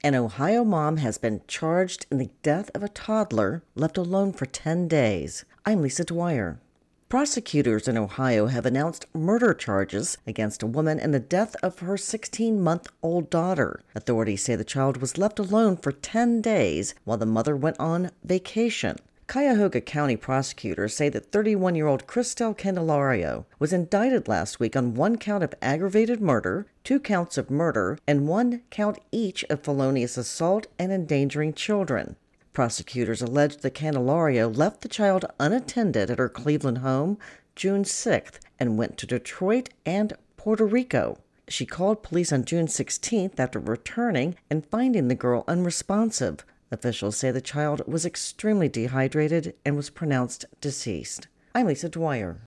An Ohio mom has been charged in the death of a toddler left alone for 10 days. I'm Lisa Dwyer. Prosecutors in Ohio have announced murder charges against a woman in the death of her 16-month-old daughter. Authorities say the child was left alone for 10 days while the mother went on vacation. Cuyahoga County prosecutors say that 31-year-old Christel Candelario was indicted last week on 1 count of aggravated murder, 2 counts of murder, and 1 count each of felonious assault and endangering children. Prosecutors alleged that Candelario left the child unattended at her Cleveland home June 6th and went to Detroit and Puerto Rico. She called police on June 16th after returning and finding the girl unresponsive. Officials say the child was extremely dehydrated and was pronounced deceased. I'm Lisa Dwyer.